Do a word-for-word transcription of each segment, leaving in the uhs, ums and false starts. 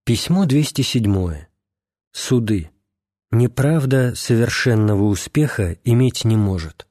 Письмо двести седьмое. Суды. Неправда совершенного успеха иметь не может.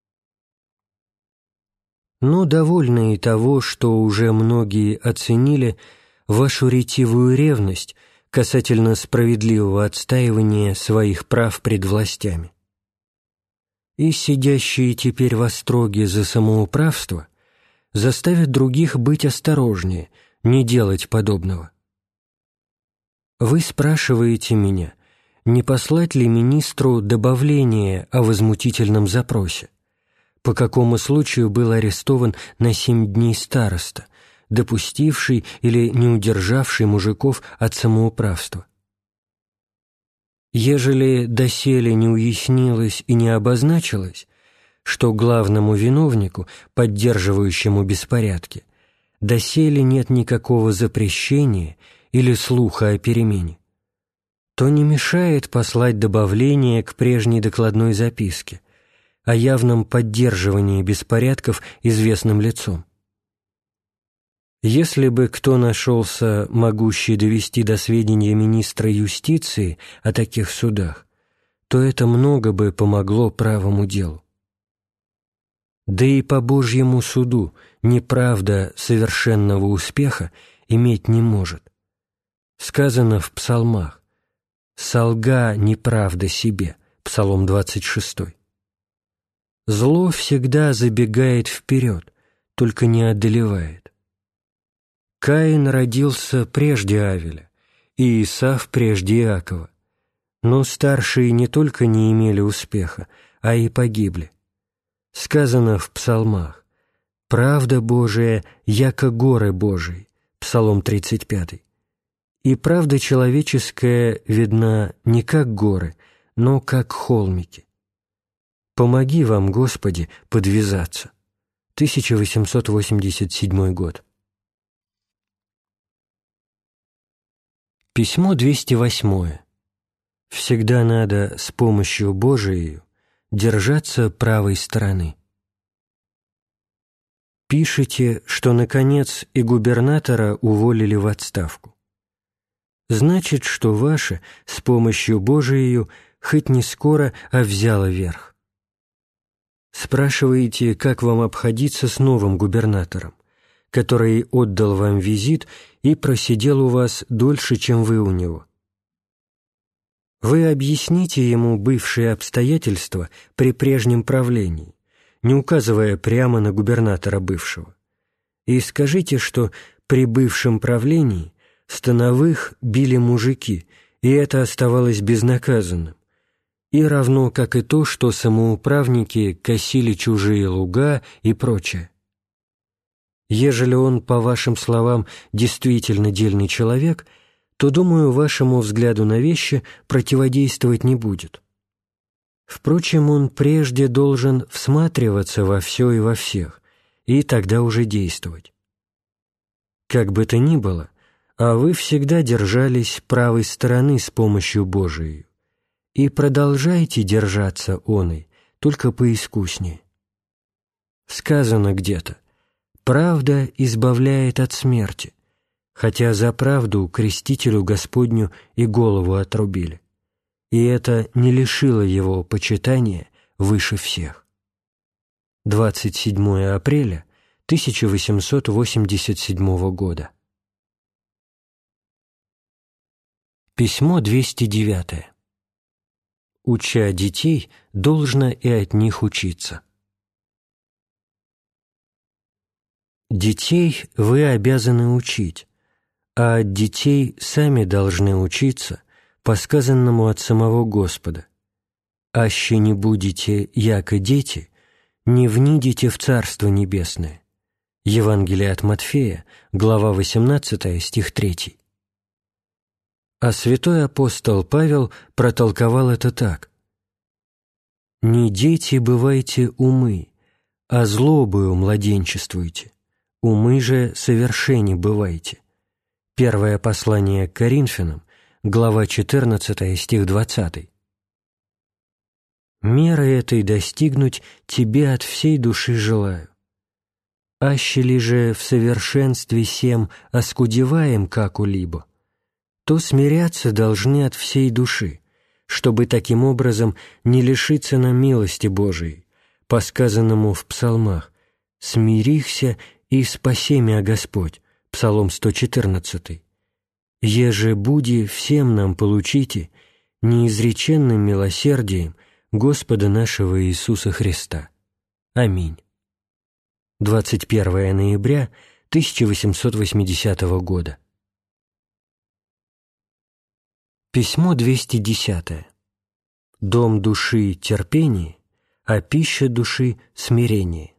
Но довольны и того, что уже многие оценили вашу ретивую ревность касательно справедливого отстаивания своих прав пред властями. И сидящие теперь в остроге за самоуправство заставят других быть осторожнее, не делать подобного. Вы спрашиваете меня, не послать ли министру добавление о возмутительном запросе, по какому случаю был арестован на семь дней староста, допустивший или не удержавший мужиков от самоуправства. Ежели доселе не уяснилось и не обозначилось, что главному виновнику, поддерживающему беспорядки, доселе нет никакого запрещения или слуха о перемене, то не мешает послать добавление к прежней докладной записке о явном поддерживании беспорядков известным лицом. Если бы кто нашелся, могущий довести до сведения министра юстиции о таких судах, то это много бы помогло правому делу. Да и по Божьему суду неправда совершенного успеха иметь не может. Сказано в псалмах: «Солга неправда себе» Псалом двадцать шестой. Зло всегда забегает вперед, только не одолевает. Каин родился прежде Авеля, и Исав прежде Иакова, но старшие не только не имели успеха, а и погибли. Сказано в псалмах: «Правда Божия, яко горы Божии» Псалом тридцать пятый. И правда человеческая видна не как горы, но как холмики. Помоги вам, Господи, подвязаться. тысяча восемьсот восемьдесят седьмой год. Письмо двести восьмое. Всегда надо с помощью Божией держаться правой стороны. Пишете, что, наконец, и губернатора уволили в отставку. Значит, что ваше с помощью Божией хоть не скоро, а взяло верх. Спрашиваете, как вам обходиться с новым губернатором, который отдал вам визит и просидел у вас дольше, чем вы у него. Вы объясните ему бывшие обстоятельства при прежнем правлении, не указывая прямо на губернатора бывшего, и скажите, что при бывшем правлении становых били мужики, и это оставалось безнаказанным, и равно как и то, что самоуправники косили чужие луга и прочее. Ежели он, по вашим словам, действительно дельный человек, то, думаю, вашему взгляду на вещи противодействовать не будет. Впрочем, он прежде должен всматриваться во все и во всех, и тогда уже действовать. Как бы то ни было, а вы всегда держались правой стороны с помощью Божией, и продолжайте держаться оной, только поискуснее. Сказано где-то: «Правда избавляет от смерти», хотя за правду крестителю Господню и голову отрубили, и это не лишило его почитания выше всех. двадцать седьмое апреля тысяча восемьсот восемьдесят седьмого года. Письмо двести девятое. Уча детей, должно и от них учиться. Детей вы обязаны учить, а от детей сами должны учиться по сказанному от самого Господа: «Аще не будете, яко дети, не внидите в Царство Небесное». Евангелие от Матфея, глава восемнадцатая, стих третий. А святой апостол Павел протолковал это так: «Не дети бывайте умы, а злобою младенчествуйте, умы же совершенни бывайте». Первое послание к Коринфянам, глава четырнадцатая, стих двадцатый. «Меры этой достигнуть тебе от всей души желаю. Аще ли же в совершенстве сем оскудеваем как-улибо, то смиряться должны от всей души, чтобы таким образом не лишиться нам милости Божией, по сказанному в псалмах: «Смирихся и спаси мя Господь», Псалом сто четырнадцатый. «Еже буди всем нам получите неизреченным милосердием Господа нашего Иисуса Христа. Аминь». двадцать первое ноября тысяча восемьсот восьмидесятого года. Письмо двести десятое. Дом души — терпение, а пища души — смирение.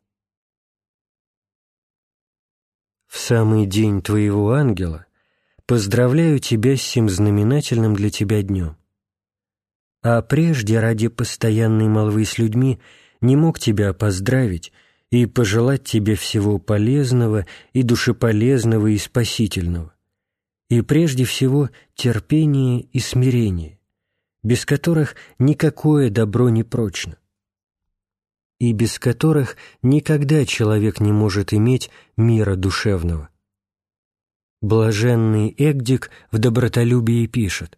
В самый день твоего ангела поздравляю тебя с сим знаменательным для тебя днем. А прежде ради постоянной молвы с людьми не мог тебя поздравить и пожелать тебе всего полезного и душеполезного и спасительного, и прежде всего терпение и смирение, без которых никакое добро не прочно, и без которых никогда человек не может иметь мира душевного. Блаженный Эгдик в добротолюбии пишет.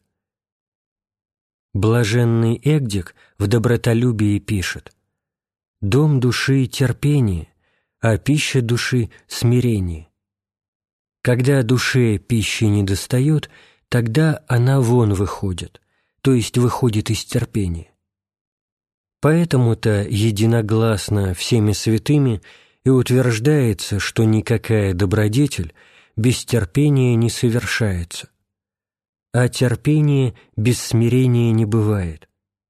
Блаженный Эгдик в добротолюбии пишет: «Дом души — терпение, а пища души — смирение. Когда душе пищи недостает, тогда она вон выходит, то есть выходит из терпения. Поэтому-то единогласно всеми святыми и утверждается, что никакая добродетель без терпения не совершается, а терпение без смирения не бывает.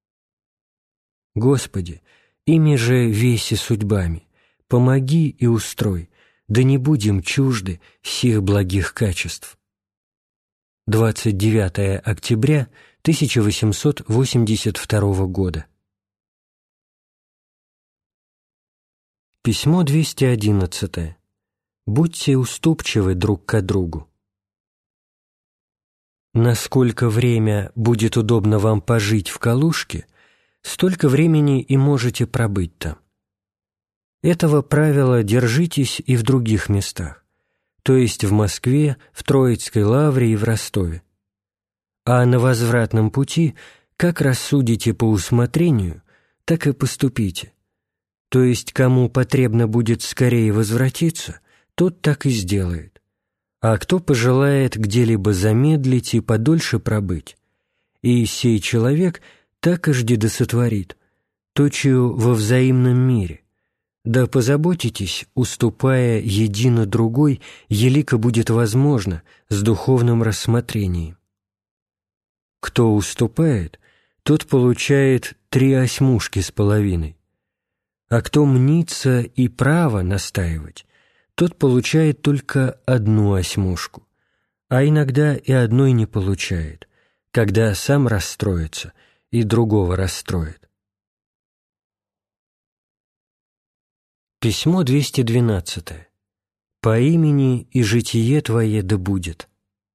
Господи, ими же веси судьбами, помоги и устрой, да не будем чужды сих благих качеств». двадцать девятое октября тысяча восемьсот восемьдесят второго года. Письмо двести одиннадцатое. Будьте уступчивы друг к другу. Насколько время будет удобно вам пожить в Калужке, столько времени и можете пробыть там. Этого правила держитесь и в других местах, то есть в Москве, в Троицкой лавре и в Ростове. А на возвратном пути, как рассудите по усмотрению, так и поступите. То есть кому потребно будет скорее возвратиться, тот так и сделает. А кто пожелает где-либо замедлить и подольше пробыть, и сей человек так и жди да сотворит, точию во взаимном мире. Да позаботитесь, уступая едино другой, елико будет возможно, с духовным рассмотрением. Кто уступает, тот получает три осьмушки с половиной, а кто мнится и право настаивать, тот получает только одну осьмушку, а иногда и одной не получает, когда сам расстроится и другого расстроит. Письмо двести двенадцатое. По имени и житие твое да будет.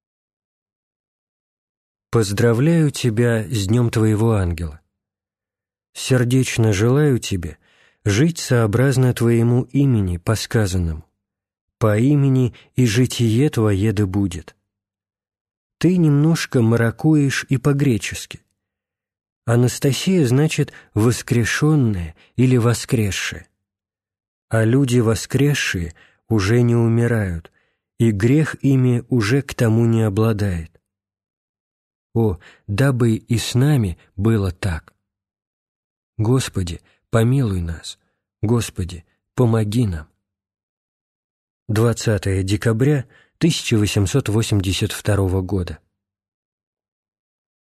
Поздравляю тебя с днем твоего ангела. Сердечно желаю тебе жить сообразно твоему имени по сказанному. По имени и житие твое да будет. Ты немножко маракуешь и по-гречески. Анастасия значит «воскрешенная» или «воскресшая». А люди воскресшие уже не умирают, и грех ими уже к тому не обладает. О, дабы и с нами было так! Господи, помилуй нас! Господи, помоги нам! двадцатое декабря тысяча восемьсот восемьдесят второго года.